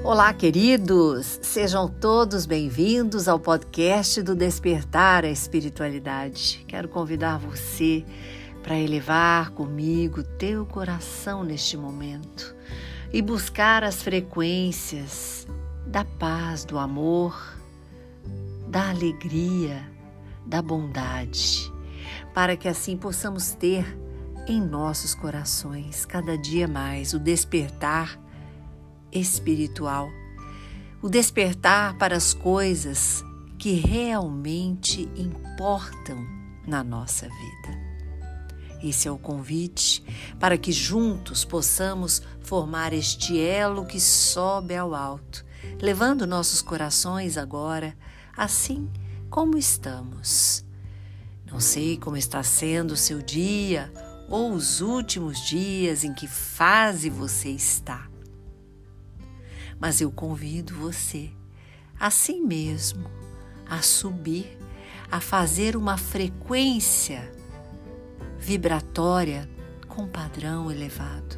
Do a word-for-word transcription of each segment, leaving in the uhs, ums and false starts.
Olá, queridos! Sejam todos bem-vindos ao podcast do Despertar a Espiritualidade. Quero convidar você para elevar comigo teu coração neste momento e buscar as frequências da paz, do amor, da alegria, da bondade, para que assim possamos ter em nossos corações cada dia mais o despertar espiritual, o despertar para as coisas que realmente importam na nossa vida. Esse é o convite para que juntos possamos formar este elo que sobe ao alto, levando nossos corações agora assim como estamos. Não sei como está sendo o seu dia ou os últimos dias, em que fase você está. Mas eu convido você, assim mesmo, a subir, a fazer uma frequência vibratória com padrão elevado.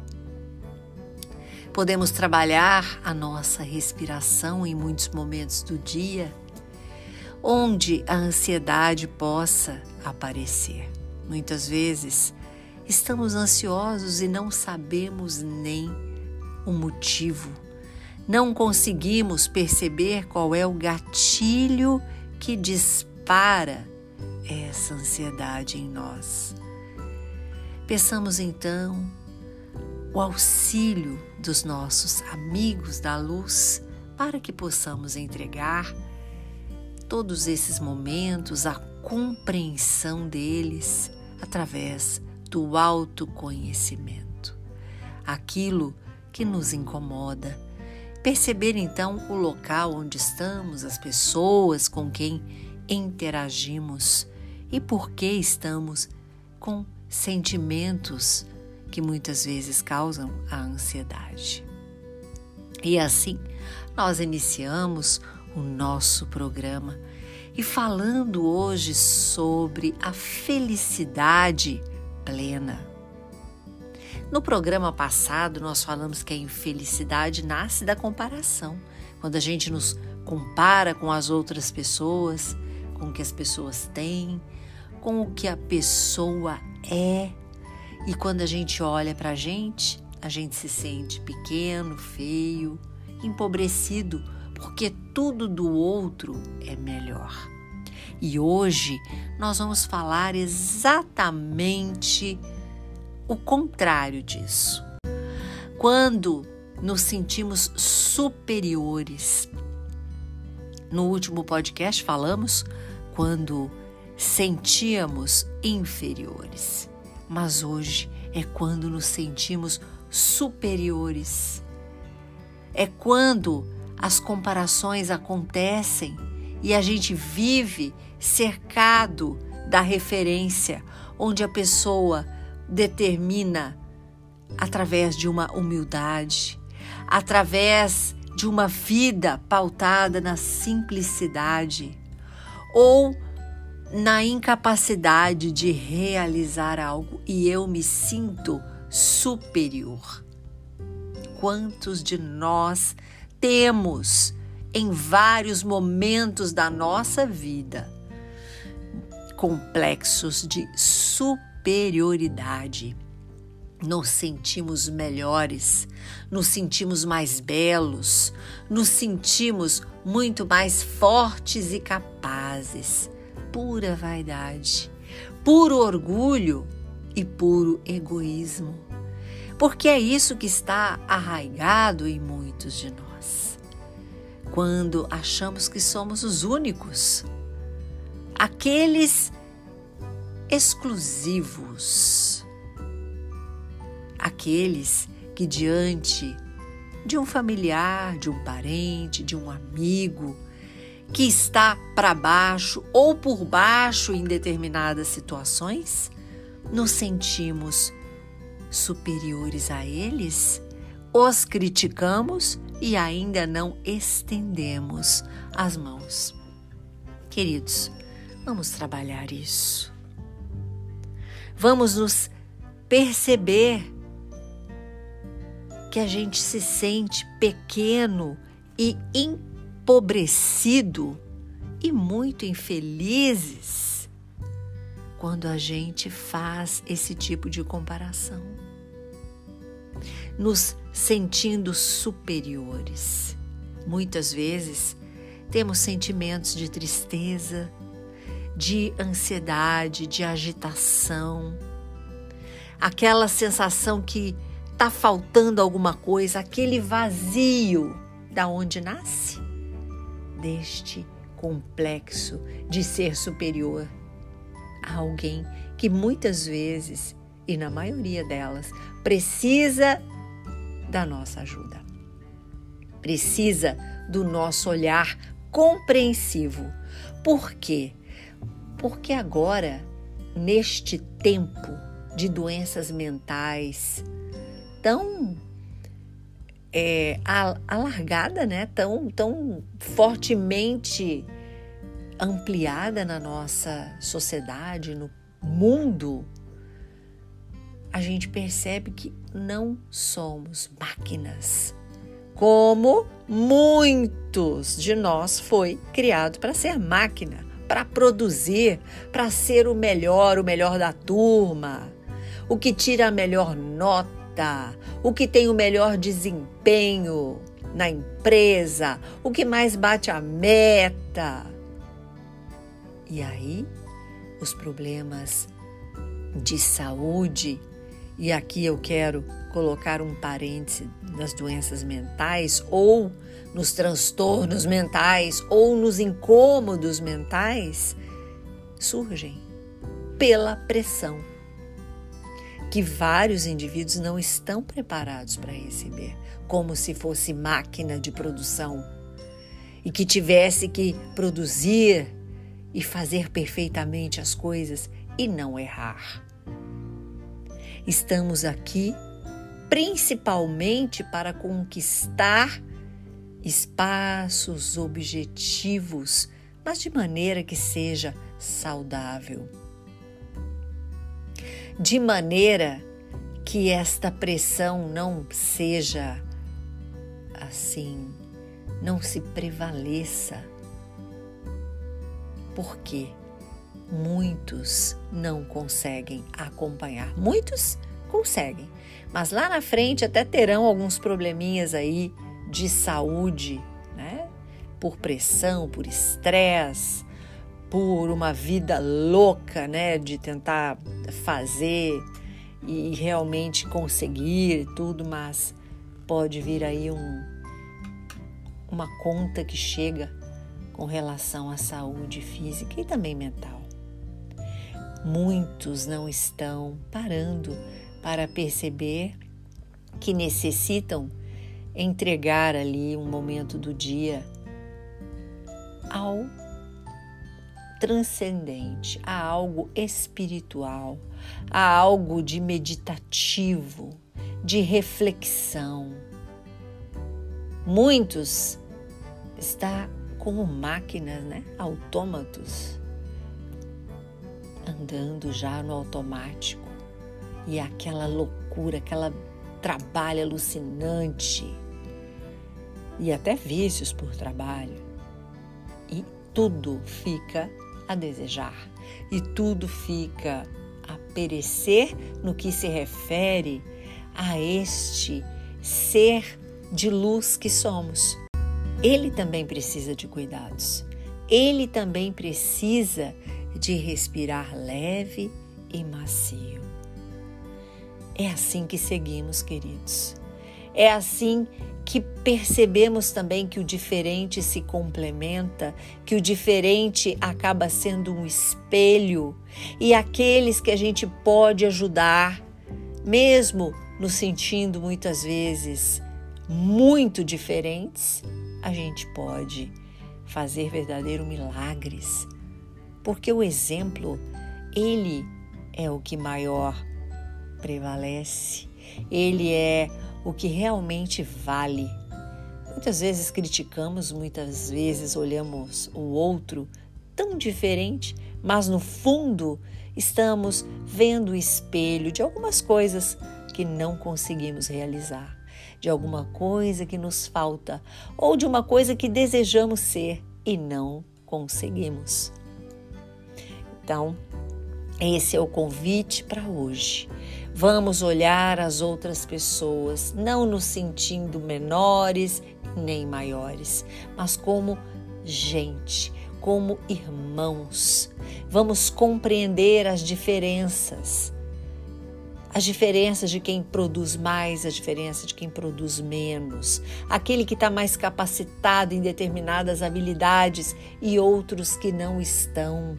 Podemos trabalhar a nossa respiração em muitos momentos do dia, onde a ansiedade possa aparecer. Muitas vezes estamos ansiosos e não sabemos nem o motivo. Não conseguimos perceber qual é o gatilho que dispara essa ansiedade em nós. Peçamos então o auxílio dos nossos amigos da luz para que possamos entregar todos esses momentos, a compreensão deles através do autoconhecimento. Aquilo que nos incomoda. Perceber então o local onde estamos, as pessoas com quem interagimos e por que estamos com sentimentos que muitas vezes causam a ansiedade. E assim nós iniciamos o nosso programa e falando hoje sobre a felicidade plena. No programa passado, nós falamos que a infelicidade nasce da comparação. Quando a gente nos compara com as outras pessoas, com o que as pessoas têm, com o que a pessoa é. E quando a gente olha para a gente, a gente se sente pequeno, feio, empobrecido, porque tudo do outro é melhor. E hoje nós vamos falar exatamente o contrário disso. Quando nos sentimos superiores. No último podcast falamos quando sentíamos inferiores. Mas hoje é quando nos sentimos superiores. É quando as comparações acontecem e a gente vive cercado da referência, onde a pessoa determina através de uma humildade, através de uma vida pautada na simplicidade ou na incapacidade de realizar algo e eu me sinto superior. Quantos de nós temos em vários momentos da nossa vida complexos de superioridade? Superioridade. Nos sentimos melhores, nos sentimos mais belos, nos sentimos muito mais fortes e capazes. Pura vaidade, puro orgulho e puro egoísmo. Porque é isso que está arraigado em muitos de nós. Quando achamos que somos os únicos, aqueles exclusivos, aqueles que diante de um familiar, de um parente, de um amigo que está para baixo ou por baixo em determinadas situações, nos sentimos superiores a eles, os criticamos e ainda não estendemos as mãos. Queridos, vamos trabalhar isso. Vamos nos perceber que a gente se sente pequeno e empobrecido e muito infelizes quando a gente faz esse tipo de comparação, nos sentindo superiores. Muitas vezes temos sentimentos de tristeza, de ansiedade, de agitação, aquela sensação que está faltando alguma coisa, aquele vazio da onde nasce deste complexo de ser superior a alguém que muitas vezes, e na maioria delas, precisa da nossa ajuda. Precisa do nosso olhar compreensivo. Por quê? Porque agora, neste tempo de doenças mentais tão é, alargada, né? tão, tão fortemente ampliada na nossa sociedade, no mundo, a gente percebe que não somos máquinas, como muitos de nós foi criado para ser máquina, para produzir, para ser o melhor, o melhor da turma, o que tira a melhor nota, o que tem o melhor desempenho na empresa, o que mais bate a meta. E aí, os problemas de saúde, e aqui eu quero colocar um parêntese nas doenças mentais, ou nos transtornos mentais, ou nos incômodos mentais, surgem pela pressão que vários indivíduos não estão preparados para receber, como se fosse máquina de produção e que tivesse que produzir e fazer perfeitamente as coisas e não errar. Estamos aqui principalmente para conquistar espaços, objetivos, mas de maneira que seja saudável. De maneira que esta pressão não seja assim, não se prevaleça. Porque muitos não conseguem acompanhar. Muitos conseguem, mas lá na frente até terão alguns probleminhas aí de saúde, né? Por pressão, por estresse, por uma vida louca, né? De tentar fazer e realmente conseguir tudo, mas pode vir aí um, uma conta que chega com relação à saúde física e também mental. Muitos não estão parando para perceber que necessitam entregar ali um momento do dia ao transcendente, a algo espiritual, a algo de meditativo, de reflexão. Muitos estão como máquinas, né? Autômatos, andando já no automático, e aquela loucura, aquela trabalho alucinante, e até vícios por trabalho, e tudo fica a desejar, e tudo fica a perecer no que se refere a este ser de luz que somos. Ele também precisa de cuidados. Ele também precisa de respirar leve e macio. É assim que seguimos, queridos. É assim que percebemos também que o diferente se complementa, que o diferente acaba sendo um espelho, e aqueles que a gente pode ajudar, mesmo nos sentindo muitas vezes muito diferentes, a gente pode fazer verdadeiros milagres, porque o exemplo, ele é o que maior prevalece, ele é o que realmente vale. Muitas vezes criticamos, muitas vezes olhamos o outro tão diferente, mas no fundo estamos vendo o espelho de algumas coisas que não conseguimos realizar. de alguma coisa que nos falta ou de uma coisa que desejamos ser e não conseguimos. Então, esse é o convite para hoje. Vamos olhar as outras pessoas, não nos sentindo menores nem maiores, mas como gente, como irmãos. Vamos compreender as diferenças. As diferenças de quem produz mais, a diferença de quem produz menos. Aquele que está mais capacitado em determinadas habilidades e outros que não estão.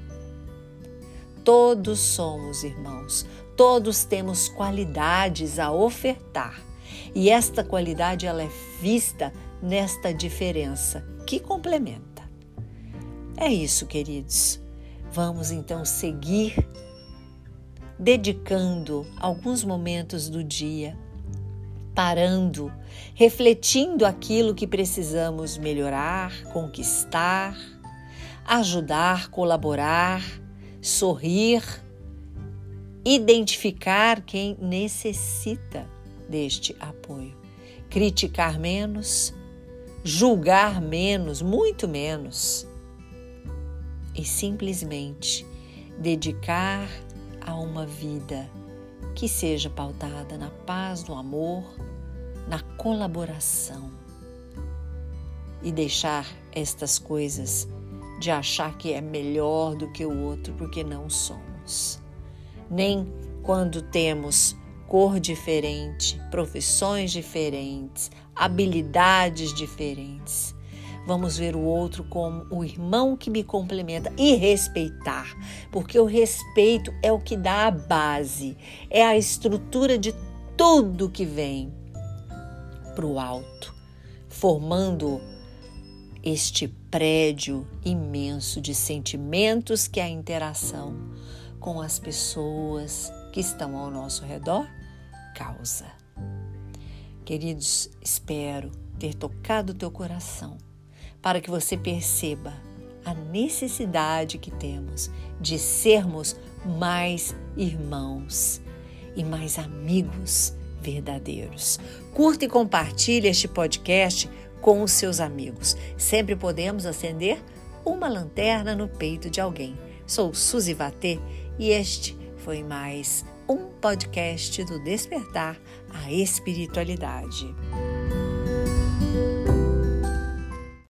Todos somos irmãos, todos temos qualidades a ofertar. E esta qualidade ela é vista nesta diferença que complementa. É isso, queridos. Vamos então seguir dedicando alguns momentos do dia, parando, refletindo aquilo que precisamos melhorar, conquistar, ajudar, colaborar, sorrir, identificar quem necessita deste apoio, criticar menos, julgar menos, muito menos, e simplesmente dedicar a uma vida que seja pautada na paz, no amor, na colaboração e deixar estas coisas de achar que é melhor do que o outro, porque não somos. Nem quando temos cor diferente, profissões diferentes, habilidades diferentes. Vamos ver o outro como o irmão que me complementa e respeitar, porque o respeito é o que dá a base, é a estrutura de tudo que vem para o alto, formando este prédio imenso de sentimentos que a interação com as pessoas que estão ao nosso redor causa. Queridos, espero ter tocado o teu coração para que você perceba a necessidade que temos de sermos mais irmãos e mais amigos verdadeiros. Curta e compartilhe este podcast com os seus amigos. Sempre podemos acender uma lanterna no peito de alguém. Sou Suzy Vatê e este foi mais um podcast do Despertar a Espiritualidade.